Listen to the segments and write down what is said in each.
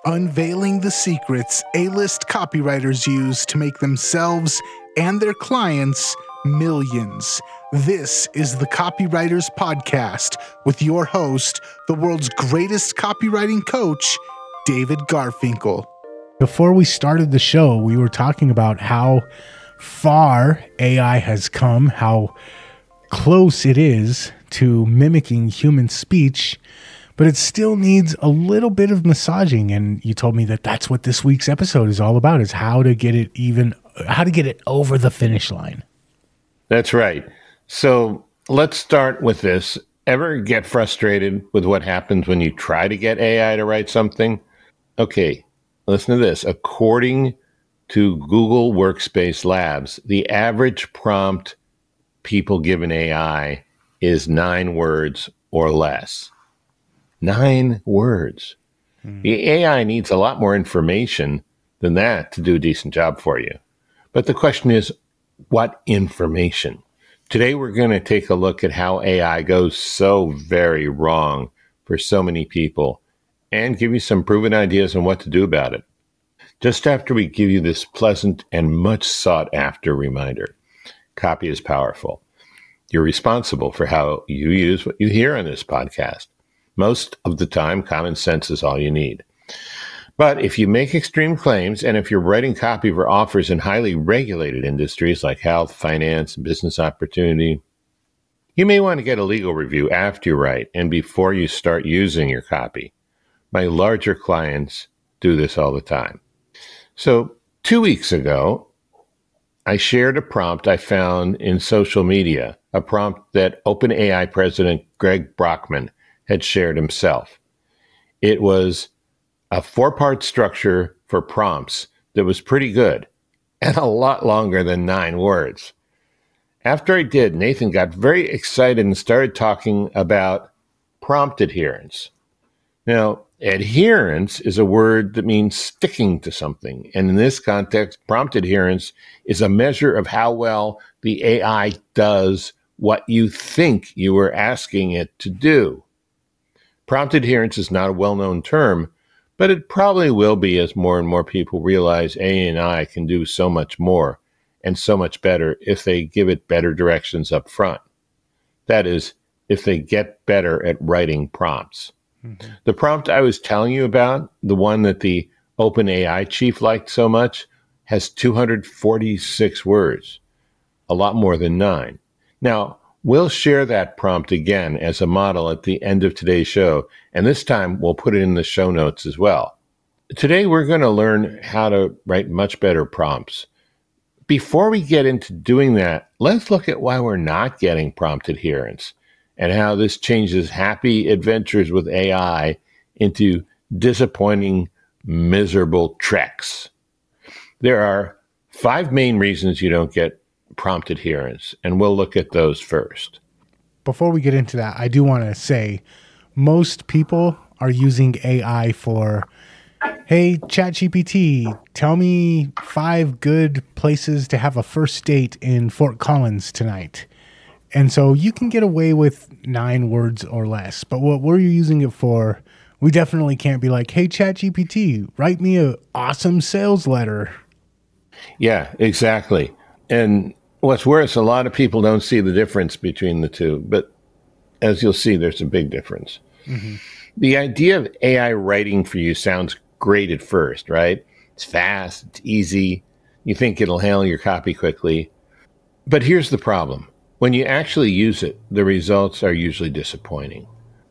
unveiling the secrets A-list copywriters use to make themselves and their clients millions. This is the Copywriters Podcast with your host, the world's greatest copywriting coach, David Garfinkel. Before we started the show, we were talking about how far AI has come, how close it is to mimicking human speech, but it still needs a little bit of massaging. And you told me that that's what this week's episode is all about, is how to get it over the finish line. That's right. So let's start with this. Ever get frustrated with what happens when you try to get AI to write something? Okay, listen to this. According to Google Workspace Labs, the average prompt people give an AI is 9 words or less. 9 words. The AI needs a lot more information than that to do a decent job for you. But the question is, what information? Today, we're going to take a look at how AI goes so very wrong for so many people and give you some proven ideas on what to do about it. Just after we give you this pleasant and much sought after reminder, copy is powerful. You're responsible for how you use what you hear on this podcast. Most of the time, common sense is all you need. But if you make extreme claims, and if you're writing copy for offers in highly regulated industries like health, finance, business opportunity, you may want to get a legal review after you write and before you start using your copy. My larger clients do this all the time. So 2 weeks ago, I shared a prompt I found in social media, a prompt that OpenAI President Greg Brockman had shared himself. It was a 4-part structure for prompts that was pretty good and a lot longer than 9 words. After I did, Nathan got very excited and started talking about prompt adherence. Now, adherence is a word that means sticking to something. And in this context, prompt adherence is a measure of how well the AI does what you think you were asking it to do. Prompt adherence is not a well-known term, but it probably will be as more and more people realize AI can do so much more and so much better if they give it better directions up front. That is, if they get better at writing prompts. Mm-hmm. The prompt I was telling you about, the one that the OpenAI chief liked so much, has 246 words, a lot more than 9. Now, we'll share that prompt again as a model at the end of today's show, and this time we'll put it in the show notes as well. Today we're going to learn how to write much better prompts. Before we get into doing that, let's look at why we're not getting prompt adherence and how this changes happy adventures with AI into disappointing, miserable treks. There are 5 main reasons you don't get prompt adherence, and we'll look at those first. Before we get into that, I do want to say most people are using AI for, hey, ChatGPT, tell me 5 good places to have a first date in Fort Collins tonight. And so you can get away with 9 words or less. But what we're using it for, we definitely can't be like, hey, ChatGPT, write me an awesome sales letter. Yeah, exactly. And what's worse, a lot of people don't see the difference between the two, but as you'll see, there's a big difference. Mm-hmm. The idea of AI writing for you sounds great at first, right? It's fast, it's easy. You think it'll handle your copy quickly. But here's the problem. When you actually use it, the results are usually disappointing.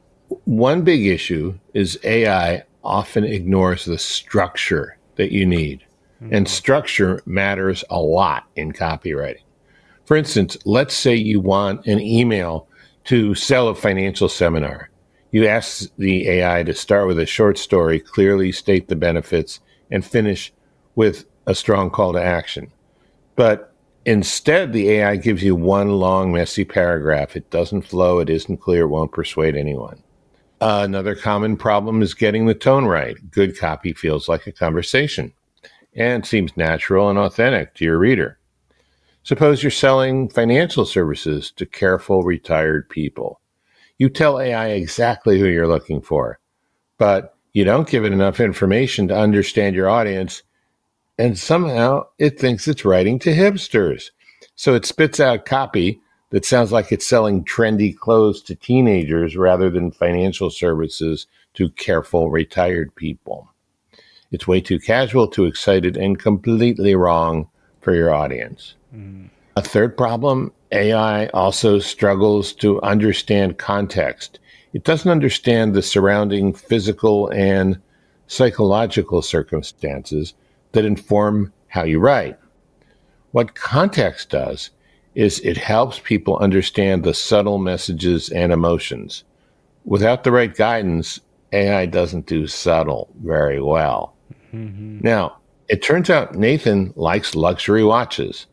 One big issue is AI often ignores the structure that you need. Mm-hmm. And structure matters a lot in copywriting. For instance, let's say you want an email to sell a financial seminar. You ask the AI to start with a short story, clearly state the benefits, and finish with a strong call to action. But instead, the AI gives you one long, messy paragraph. It doesn't flow, it isn't clear, it won't persuade anyone. Another common problem is getting the tone right. Good copy feels like a conversation and seems natural and authentic to your reader. Suppose you're selling financial services to careful retired people. You tell AI exactly who you're looking for, but You don't give it enough information to understand your audience, and somehow it thinks it's writing to hipsters. So it spits out copy that sounds like it's selling trendy clothes to teenagers rather than financial services to careful retired people. It's way too casual, too excited, and completely wrong for your audience. A third problem, AI also struggles to understand context. It doesn't understand the surrounding physical and psychological circumstances that inform how you write. What context does is it helps people understand the subtle messages and emotions. Without the right guidance, AI doesn't do subtle very well. Now, it turns out Nathan likes luxury watches.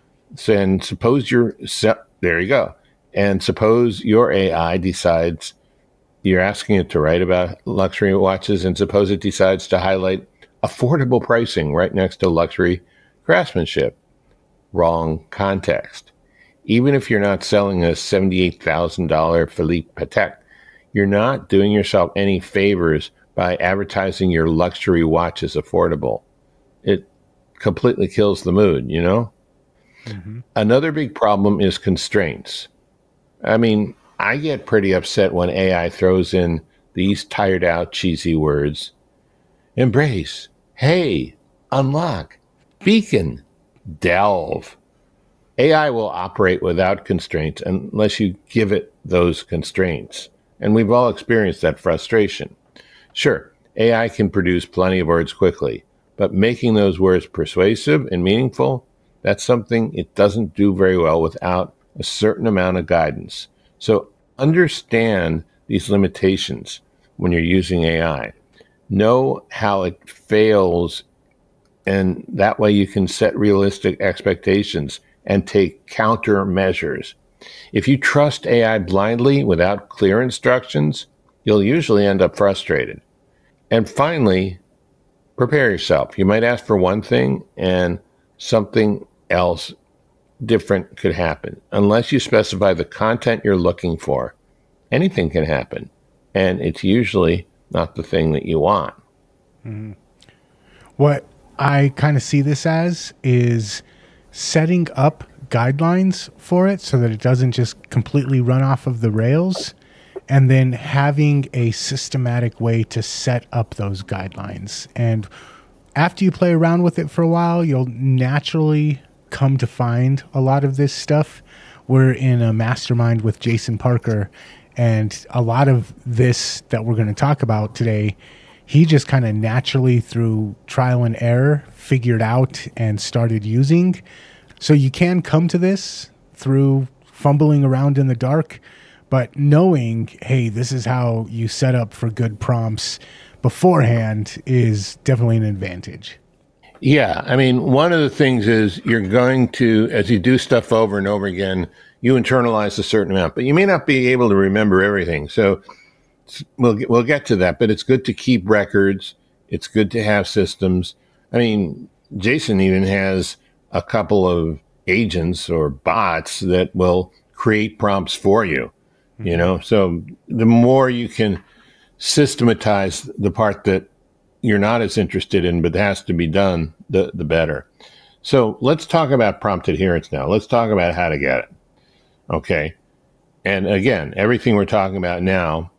And suppose there you go. And suppose your AI decides you're asking it to write about luxury watches, and suppose it decides to highlight affordable pricing right next to luxury craftsmanship. Wrong context. Even if you're not selling a $78,000 Philippe Patek, you're not doing yourself any favors by advertising your luxury watch as affordable. It completely kills the mood, you know? Another big problem is constraints. I mean, I get pretty upset when AI throws in these tired out, cheesy words. Embrace, hey, unlock, beacon, delve. AI will operate without constraints unless you give it those constraints. And we've all experienced that frustration. Sure, AI can produce plenty of words quickly, but making those words persuasive and meaningful, that's something it doesn't do very well without a certain amount of guidance. So understand these limitations when you're using AI. Know how it fails, and that way you can set realistic expectations and take countermeasures. If you trust AI blindly without clear instructions, you'll usually end up frustrated. And finally, prepare yourself. You might ask for one thing and something else different could happen. Unless you specify the content you're looking for, anything can happen. And it's usually not the thing that you want. What I kind of see this as is setting up guidelines for it so that it doesn't just completely run off of the rails, and then having a systematic way to set up those guidelines. And after you play around with it for a while, you'll naturally come to find a lot of this stuff. We're in a mastermind with Jason Parker, and a lot of this that we're going to talk about today, he just kind of naturally through trial and error figured out and started using. So you can come to this through fumbling around in the dark, but knowing, hey, this is how you set up for good prompts beforehand is definitely an advantage. Yeah. I mean, one of the things is you're going to, as you do stuff over and over again, you internalize a certain amount, but you may not be able to remember everything. So we'll get to that, but it's good to keep records. It's good to have systems. I mean, Jason even has a couple of agents or bots that will create prompts for you, you know? So the more you can systematize the part that you're not as interested in, but has to be done, the better. So let's talk about prompt adherence now. Let's talk about how to get it. Okay. And again, everything we're talking about now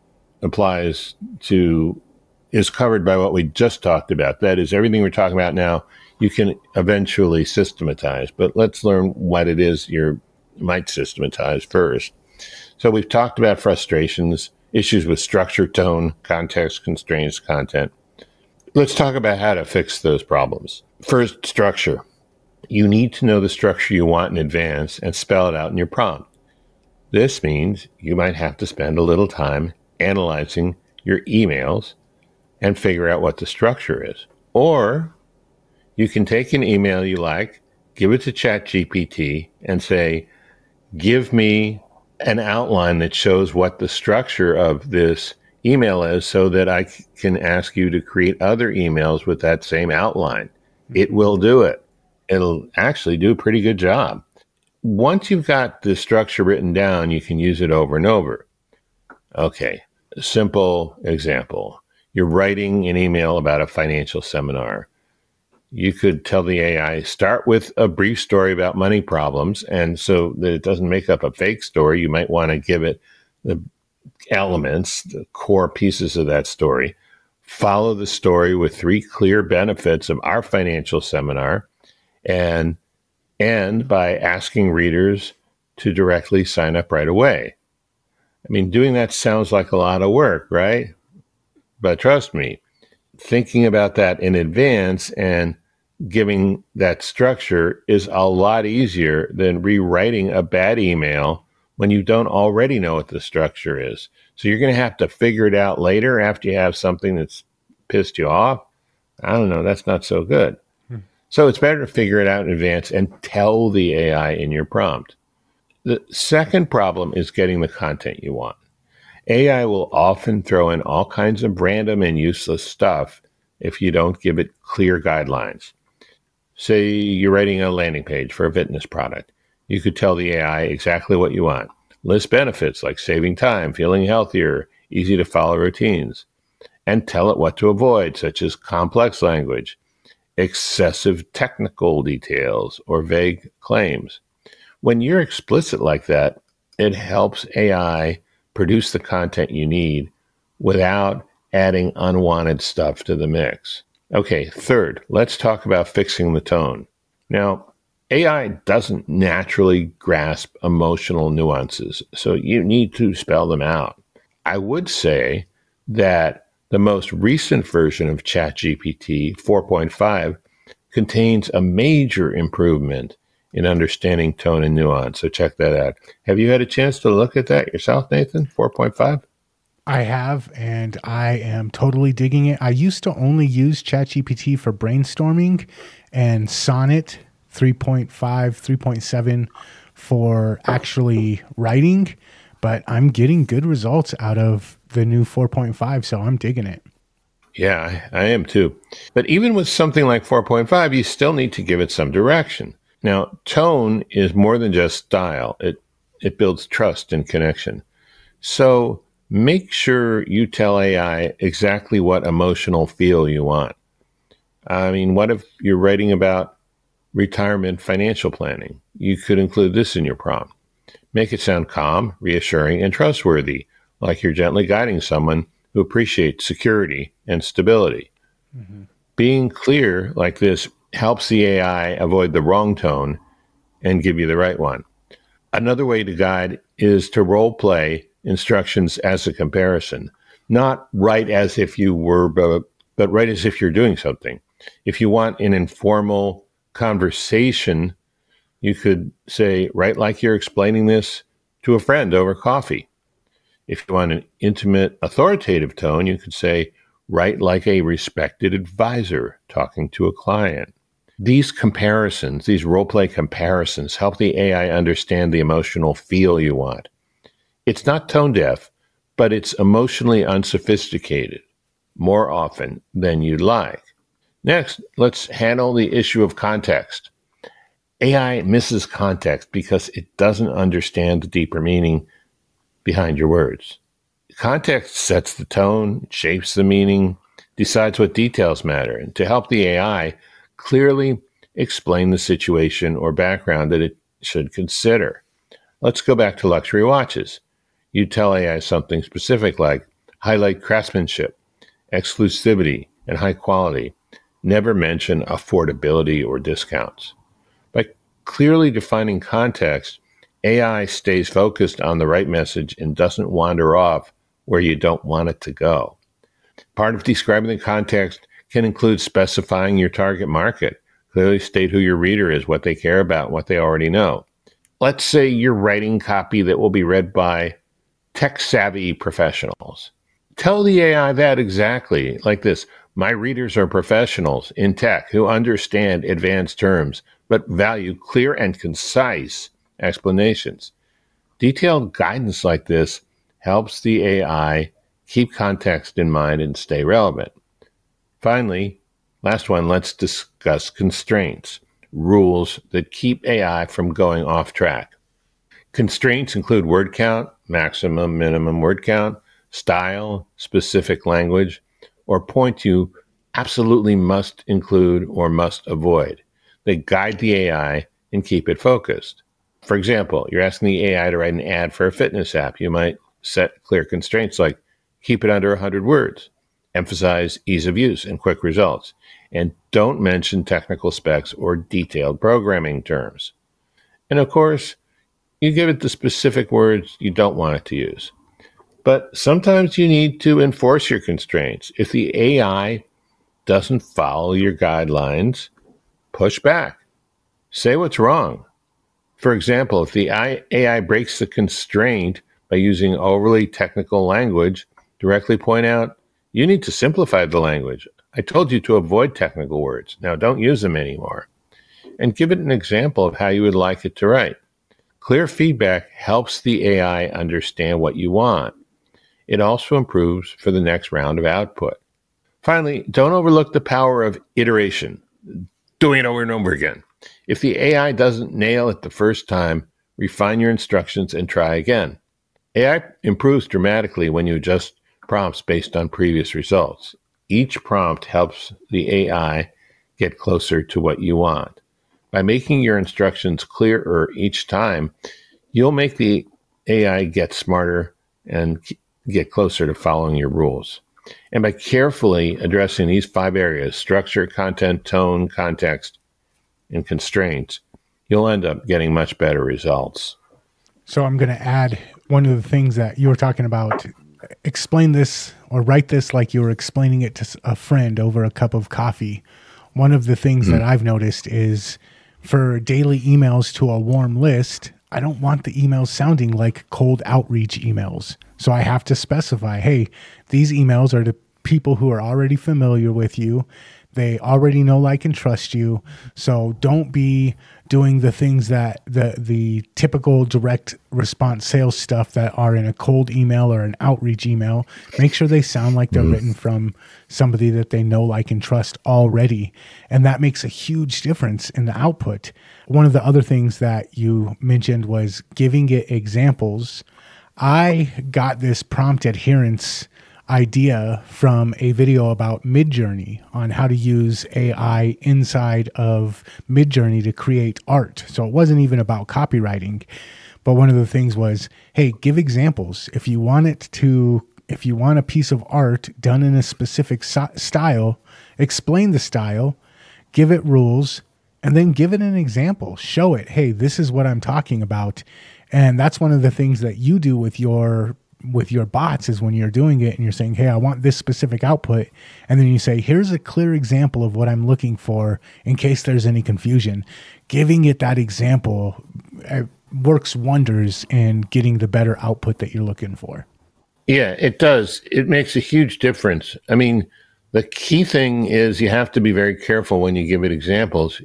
is covered by what we just talked about. That is, everything we're talking about now, you can eventually systematize, but let's learn what it is you might systematize first. So we've talked about frustrations, issues with structure, tone, context, constraints, content. Let's talk about how to fix those problems. First, structure. You need to know the structure you want in advance and spell it out in your prompt. This means you might have to spend a little time analyzing your emails and figure out what the structure is. Or you can take an email you like, give it to ChatGPT, and say, give me an outline that shows what the structure of this email is so that I can ask you to create other emails with that same outline. It will do it. It'll actually do a pretty good job. Once you've got the structure written down, you can use it over and over. Okay, simple example. You're writing an email about a financial seminar. You could tell the AI, start with a brief story about money problems. And so that it doesn't make up a fake story, you might want to give it the elements, the core pieces of that story. Follow the story with 3 clear benefits of our financial seminar, and end by asking readers to directly sign up right away. I mean, doing that sounds like a lot of work, right? But trust me, thinking about that in advance and giving that structure is a lot easier than rewriting a bad email when you don't already know what the structure is. So you're going to have to figure it out later after you have something that's pissed you off. I don't know, that's not so good. So it's better to figure it out in advance and tell the AI in your prompt. The second problem is getting the content you want. AI will often throw in all kinds of random and useless stuff if you don't give it clear guidelines. Say you're writing a landing page for a fitness product. You could tell the AI exactly what you want. List benefits like saving time, feeling healthier, easy to follow routines. And tell it what to avoid, such as complex language, excessive technical details, or vague claims. When you're explicit like that, it helps AI produce the content you need without adding unwanted stuff to the mix. Okay, third, let's talk about fixing the tone. Now, AI doesn't naturally grasp emotional nuances, so you need to spell them out. I would say that the most recent version of ChatGPT 4.5 contains a major improvement in understanding tone and nuance. So check that out. Have you had a chance to look at that yourself, Nathan? 4.5? I have, and I am totally digging it. I used to only use ChatGPT for brainstorming and Sonnet 3.5, 3.7 for actually writing, but I'm getting good results out of the new 4.5, so I'm digging it. Yeah, I am too. But even with something like 4.5, you still need to give it some direction. Now, tone is more than just style. It builds trust and connection. So make sure you tell AI exactly what emotional feel you want. I mean, what if you're writing about retirement financial planning? You could include this in your prompt. Make it sound calm, reassuring, and trustworthy, like you're gently guiding someone who appreciates security and stability. Mm-hmm. Being clear like this helps the AI avoid the wrong tone and give you the right one. Another way to guide is to role play instructions as a comparison, not write as if you were, but write as if you're doing something. If you want an informal conversation, you could say, write like you're explaining this to a friend over coffee. If you want an intimate, authoritative tone, you could say, write like a respected advisor talking to a client. These comparisons, these role-play comparisons, help the AI understand the emotional feel you want. It's not tone deaf, but it's emotionally unsophisticated more often than you'd like. Next, let's handle the issue of context. AI misses context because it doesn't understand the deeper meaning behind your words. Context sets the tone, shapes the meaning, decides what details matter, and to help the AI clearly explain the situation or background that it should consider. Let's go back to luxury watches. You tell AI something specific like highlight craftsmanship, exclusivity, and high quality. Never mention affordability or discounts. By clearly defining context, AI stays focused on the right message and doesn't wander off where you don't want it to go. Part of describing the context can include specifying your target market. Clearly state who your reader is, what they care about, what they already know. Let's say you're writing copy that will be read by tech-savvy professionals. Tell the AI that exactly, like this. My readers are professionals in tech who understand advanced terms, but value clear and concise explanations. Detailed guidance like this helps the AI keep context in mind and stay relevant. Finally, last one, let's discuss constraints, rules that keep AI from going off track. Constraints include word count, maximum, minimum word count, style, specific language. or point you absolutely must include or must avoid. They guide the AI and keep it focused. For example, you're asking the AI to write an ad for a fitness app. You might set clear constraints like keep it under 100 words, emphasize ease of use and quick results, and don't mention technical specs or detailed programming terms. And of course, you give it the specific words you don't want it to use. But sometimes you need to enforce your constraints. If the AI doesn't follow your guidelines, push back. Say what's wrong. For example, if the AI breaks the constraint by using overly technical language, directly point out, you need to simplify the language. I told you to avoid technical words. Now don't use them anymore. And give it an example of how you would like it to write. Clear feedback helps the AI understand what you want. It also improves for the next round of output. Finally, don't overlook the power of iteration, doing it over and over again. If the AI doesn't nail it the first time, refine your instructions and try again. AI improves dramatically when you adjust prompts based on previous results. Each prompt helps the AI get closer to what you want. By making your instructions clearer each time, you'll make the AI get smarter and get closer to following your rules. And by carefully addressing these 5 areas, structure, content, tone, context, and constraints, you'll end up getting much better results. So I'm going to add one of the things that you were talking about. Explain this or write this like you were explaining it to a friend over a cup of coffee. One of the things that I've noticed is for daily emails to a warm list, I don't want the emails sounding like cold outreach emails. So I have to specify, hey, these emails are to people who are already familiar with you. They already know, like, and trust you. So don't be doing the things that the typical direct response sales stuff that are in a cold email or an outreach email. Make sure they sound like they're written from somebody that they know, like, and trust already. And that makes a huge difference in the output. One of the other things that you mentioned was giving it examples. I got this prompt adherence idea from a video about Midjourney on how to use AI inside of Midjourney to create art. So it wasn't even about copywriting, but one of the things was, hey, give examples. If you want a piece of art done in a specific style, explain the style, give it rules, and then give it an example. Show it, hey, this is what I'm talking about. And that's one of the things that you do with your bots is when you're doing it and you're saying, hey, I want this specific output. And then you say, here's a clear example of what I'm looking for in case there's any confusion. Giving it that example works wonders in getting the better output that you're looking for. Yeah, it does. It makes a huge difference. I mean, the key thing is you have to be very careful when you give it examples.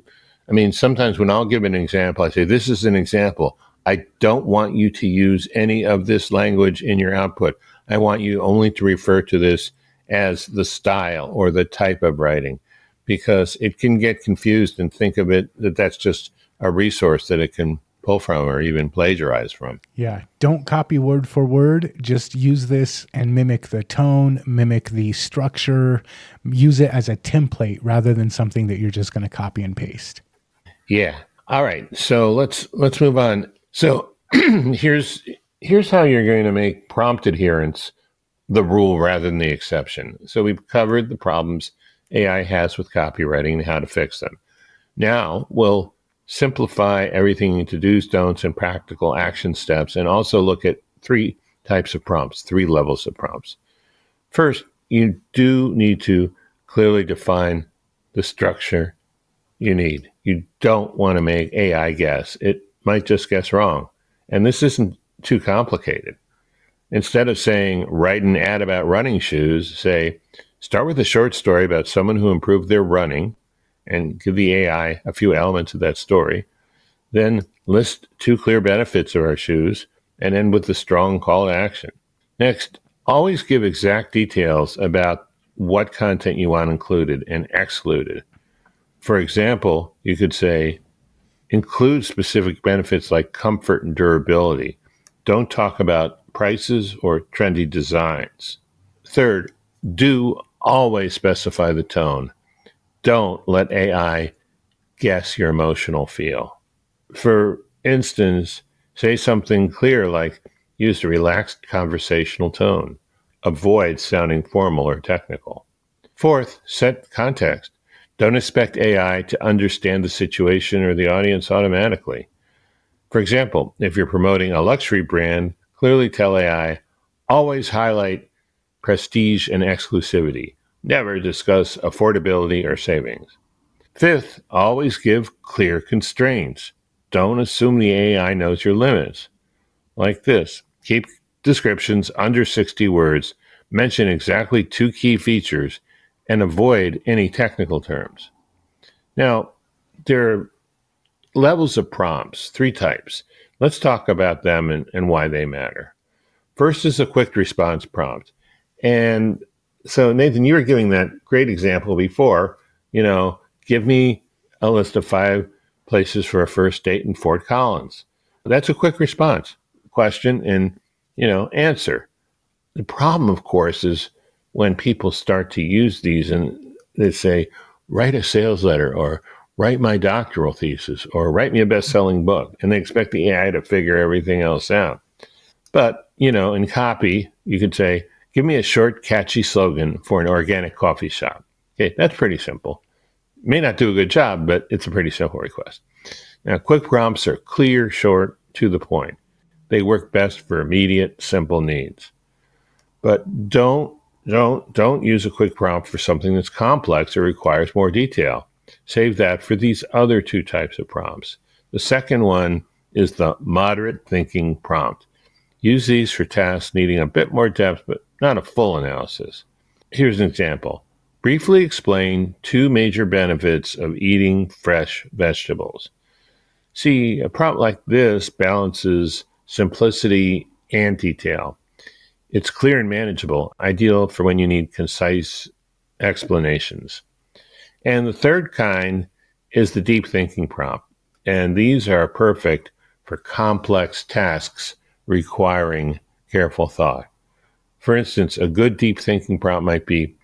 Sometimes when I'll give an example, I say, this is an example. I don't want you to use any of this language in your output. I want you only to refer to this as the style or the type of writing, because it can get confused and think of it that that's just a resource that it can pull from or even plagiarize from. Yeah. Don't copy word for word. Just use this and mimic the tone, mimic the structure, use it as a template rather than something that you're just going to copy and paste. Yeah. All right. So let's move on. So here's how you're going to make prompt adherence the rule rather than the exception. So we've covered the problems AI has with copywriting and how to fix them. Now we'll simplify everything into do's, don'ts, and practical action steps, and also look at 3 types of prompts, 3 levels of prompts. First, you do need to clearly define the structure you need. You don't want to make AI guess. It might just guess wrong. And this isn't too complicated. Instead of saying, write an ad about running shoes, say, start with a short story about someone who improved their running and give the AI a few elements of that story. Then list 2 clear benefits of our shoes and end with a strong call to action. Next, always give exact details about what content you want included and excluded. For example, you could say, include specific benefits like comfort and durability. Don't talk about prices or trendy designs. Third, do Always specify the tone. Don't let AI guess your emotional feel. For instance, say something clear like use a relaxed conversational tone. Avoid sounding formal or technical. Fourth, set context. Don't expect AI to understand the situation or the audience automatically. For example, if you're promoting a luxury brand, clearly tell AI, always highlight prestige and exclusivity. Never discuss affordability or savings. Fifth, always give clear constraints. Don't assume the AI knows your limits. Like this, keep descriptions under 60 words, mention exactly two key features, and avoid any technical terms. Now, there are levels of prompts, three types. Let's talk about them and why they matter. First is a quick response prompt. And so, Nathan, you were giving that great example before, give me a list of 5 places for a first date in Fort Collins. That's a quick response, question and, answer. The problem, of course, is when people start to use these and they say, write a sales letter or write my doctoral thesis or write me a best-selling book. And they expect the AI to figure everything else out. But, in copy, you could say, give me a short, catchy slogan for an organic coffee shop. Okay, that's pretty simple. May not do a good job, but it's a pretty simple request. Now, quick prompts are clear, short, to the point. They work best for immediate, simple needs. But don't use a quick prompt for something that's complex or requires more detail. Save that for these other 2 types of prompts. The second one is the moderate thinking prompt. Use these for tasks needing a bit more depth, but not a full analysis. Here's an example. Briefly explain 2 major benefits of eating fresh vegetables. See, a prompt like this balances simplicity and detail. It's clear and manageable, ideal for when you need concise explanations. And the third kind is the deep thinking prompt. And these are perfect for complex tasks requiring careful thought. For instance, a good deep thinking prompt might be,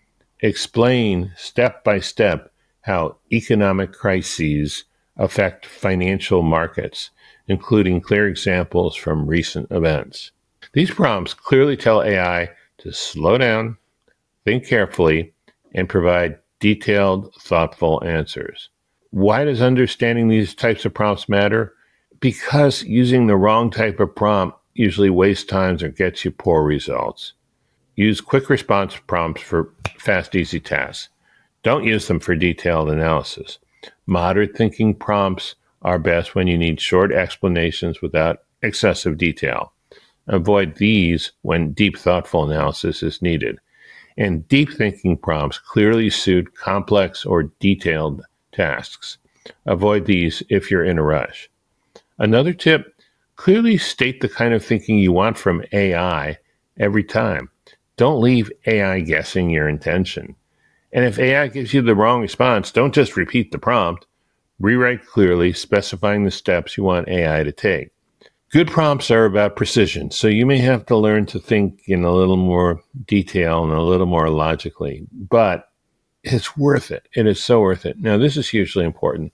explain step by step how economic crises affect financial markets, including clear examples from recent events. These prompts clearly tell AI to slow down, think carefully, and provide detailed, thoughtful answers. Why does understanding these types of prompts matter? Because using the wrong type of prompt usually wastes time or gets you poor results. Use quick response prompts for fast, easy tasks. Don't use them for detailed analysis. Moderate thinking prompts are best when you need short explanations without excessive detail. Avoid these when deep, thoughtful analysis is needed. And deep thinking prompts clearly suit complex or detailed tasks. Avoid these if you're in a rush. Another tip, clearly state the kind of thinking you want from AI every time. Don't leave AI guessing your intention. And if AI gives you the wrong response, don't just repeat the prompt. Rewrite clearly, specifying the steps you want AI to take. Good prompts are about precision, so you may have to learn to think in a little more detail and a little more logically, but it's worth it. It is so worth it. Now, this is hugely important.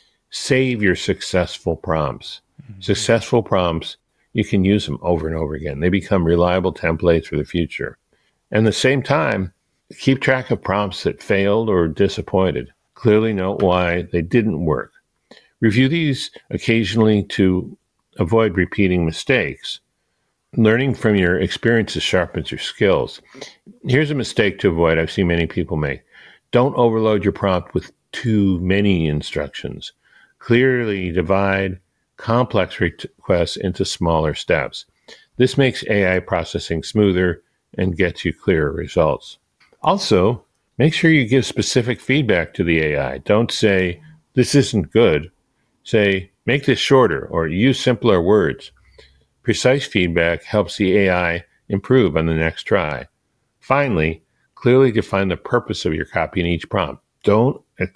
Save your successful prompts. Mm-hmm. Successful prompts, you can use them over and over again. They become reliable templates for the future. And at the same time, keep track of prompts that failed or disappointed. Clearly note why they didn't work. Review these occasionally to avoid repeating mistakes. Learning from your experiences sharpens your skills. Here's a mistake to avoid I've seen many people make. Don't overload your prompt with too many instructions. Clearly divide complex requests into smaller steps. This makes AI processing smoother and gets you clearer results. Also, make sure you give specific feedback to the AI. Don't say, this isn't good. Say, make this shorter or use simpler words. Precise feedback helps the AI improve on the next try. Finally, clearly define the purpose of your copy in each prompt. Don't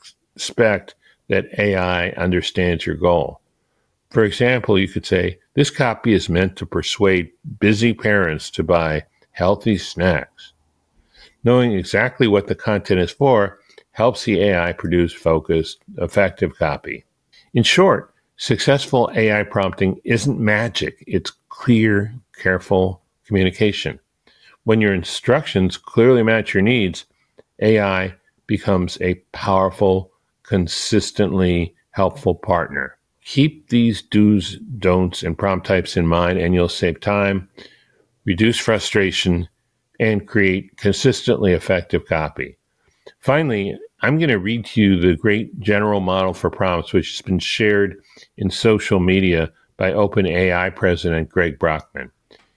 expect that AI understands your goal. For example, you could say, this copy is meant to persuade busy parents to buy healthy snacks. Knowing exactly what the content is for helps the AI produce focused, effective copy. In short, successful AI prompting isn't magic. It's clear, careful communication. When your instructions clearly match your needs, AI becomes a powerful, consistently helpful partner. Keep these do's, don'ts, and prompt types in mind, and you'll save time, reduce frustration, and create consistently effective copy. Finally, I'm going to read to you the great general model for prompts, which has been shared in social media by OpenAI President Greg Brockman.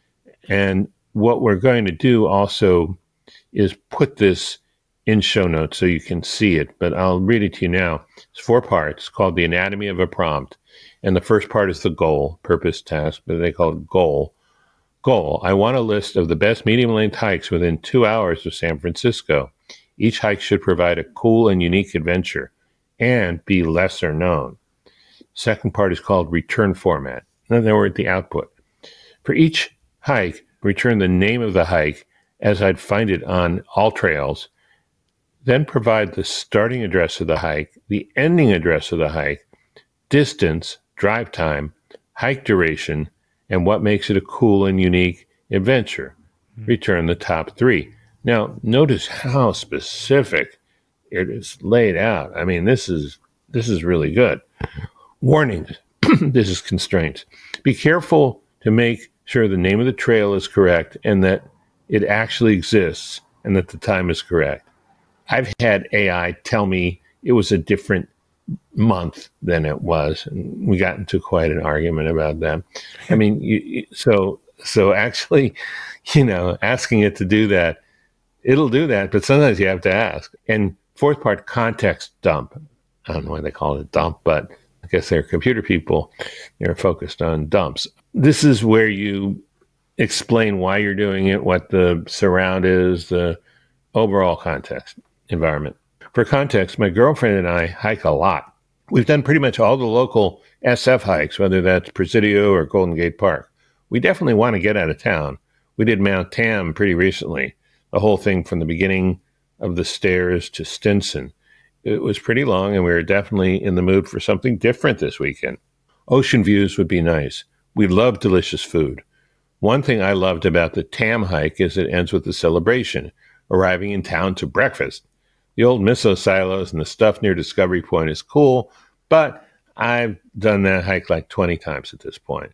And what we're going to do also is put this in show notes so you can see it, but I'll read it to you now. It's 4 parts called The Anatomy of a Prompt. And the first part is the goal, purpose, task, but they call it goal. Goal, I want a list of the best medium-length hikes within 2 hours of San Francisco. Each hike should provide a cool and unique adventure and be lesser known. Second part is called return format. In other words, the output. For each hike, return the name of the hike as I'd find it on AllTrails, then provide the starting address of the hike, the ending address of the hike, distance, drive time, hike duration, and what makes it a cool and unique adventure. Return the top 3. Now, notice how specific it is laid out. I mean, this is really good. Warnings. This is constraints. Be careful to make sure the name of the trail is correct and that it actually exists and that the time is correct. I've had AI tell me it was a different month than it was, and we got into quite an argument about that. I mean, so actually, asking it to do that, it'll do that, but sometimes you have to ask. And fourth part, context dump. I don't know why they call it a dump, but I guess they're computer people. They're focused on dumps. This is where you explain why you're doing it, what the surround is, the overall context, environment. For context, my girlfriend and I hike a lot. We've done pretty much all the local SF hikes, whether that's Presidio or Golden Gate Park. We definitely want to get out of town. We did Mount Tam pretty recently, the whole thing from the beginning of the stairs to Stinson. It was pretty long, and we were definitely in the mood for something different this weekend. Ocean views would be nice. We love delicious food. One thing I loved about the Tam hike is it ends with a celebration, arriving in town to breakfast. The old miso silos and the stuff near Discovery Point is cool, but I've done that hike like 20 times at this point.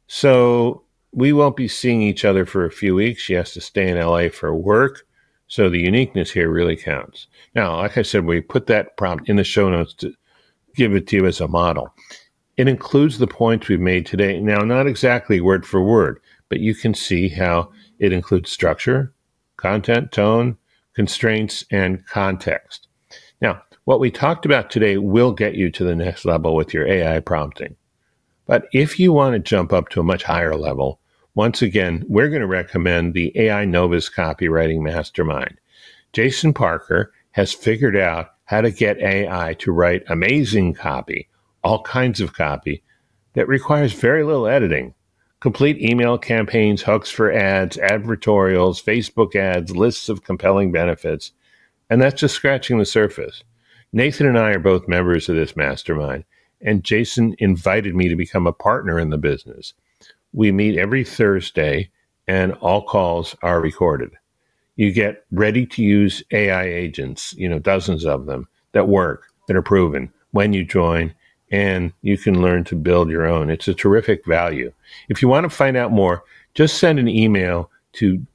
So we won't be seeing each other for a few weeks. She has to stay in LA for work. So the uniqueness here really counts. Now, like I said, we put that prompt in the show notes to give it to you as a model. It includes the points we've made today. Now, not exactly word for word, but you can see how it includes structure, content, tone, constraints, and context. Now, what we talked about today will get you to the next level with your AI prompting. But if you want to jump up to a much higher level, once again, we're going to recommend the AI Novus Copywriting Mastermind. Jason Parker has figured out how to get AI to write amazing copy, all kinds of copy, that requires very little editing. Complete email campaigns, hooks for ads, advertorials, Facebook ads, lists of compelling benefits. And that's just scratching the surface. Nathan and I are both members of this mastermind, and Jason invited me to become a partner in the business. We meet every Thursday, and all calls are recorded. You get ready-to-use AI agents, dozens of them, that work, that are proven when you join, and you can learn to build your own. It's a terrific value. If you want to find out more, just send an email to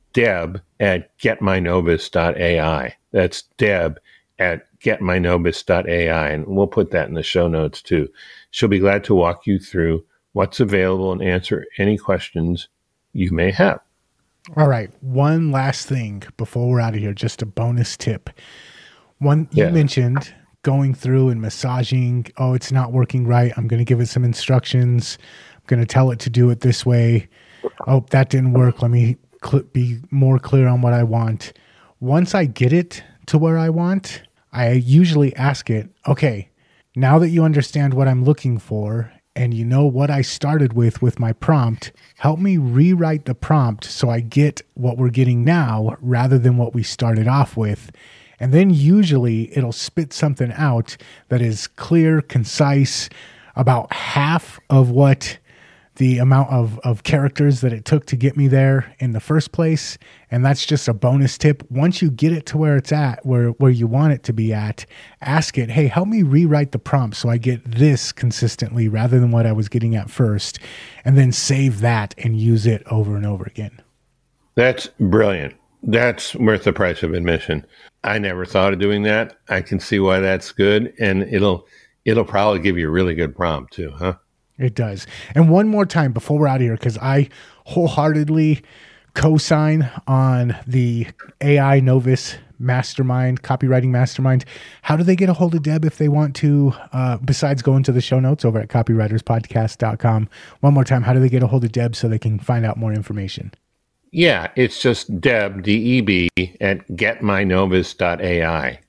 deb@getmynovus.ai. That's deb@getmynovus.ai, and we'll put that in the show notes too. She'll be glad to walk you through what's available and answer any questions you may have. All right. One last thing before we're out of here, just a bonus tip. You mentioned going through and massaging. Oh, it's not working right. I'm going to give it some instructions. I'm going to tell it to do it this way. Oh, that didn't work. Let me be more clear on what I want. Once I get it to where I want, I usually ask it, okay, now that you understand what I'm looking for And you know what I started with my prompt? Help me rewrite the prompt so I get what we're getting now rather than what we started off with. And then usually it'll spit something out that is clear, concise, about half of what the amount of characters that it took to get me there in the first place. And that's just a bonus tip. Once you get it to where it's at, where you want it to be at, ask it, hey, help me rewrite the prompt so I get this consistently rather than what I was getting at first. And then save that and use it over and over again. That's brilliant. That's worth the price of admission. I never thought of doing that. I can see why that's good. And it'll probably give you a really good prompt too, huh? It does. And one more time before we're out of here, because I wholeheartedly co-sign on the AI Novus Mastermind, copywriting mastermind. How do they get a hold of Deb if they want to, besides going to the show notes over at copywriterspodcast.com? One more time, how do they get a hold of Deb so they can find out more information? Yeah, it's just Deb, D-E-B, at getmynovus.ai,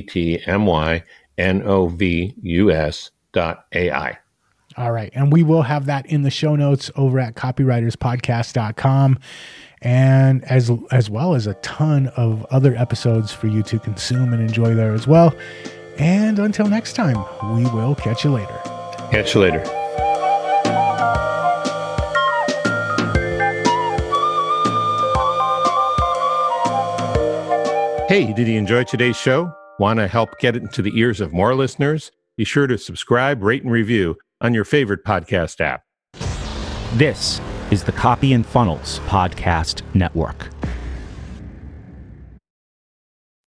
getmynovus.ai. All right. And we will have that in the show notes over at copywriterspodcast.com, and as well as a ton of other episodes for you to consume and enjoy there as well. And until next time, we will catch you later. Catch you later. Hey, did you enjoy today's show? Want to help get it into the ears of more listeners? Be sure to subscribe, rate, and review on your favorite podcast app. This is the Copy and Funnels Podcast Network.